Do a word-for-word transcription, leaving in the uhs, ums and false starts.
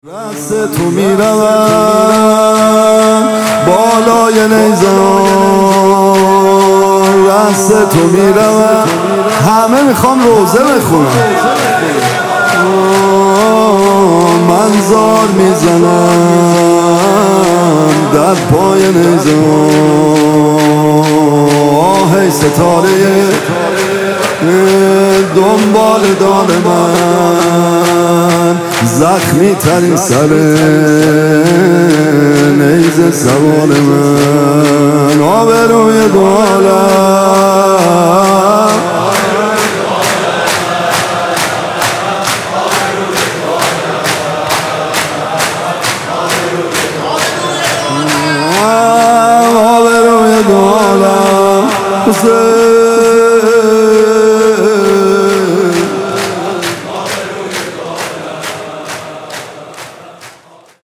رقص تو میرم بالای نیزان، رقص تو میرم همه میخوام روزه بخونم، من زار میزنم در پای نیزان. ای ستاره دنبال دار من، زخمی ترین سر نیزه سوار من، آبروی دو عالم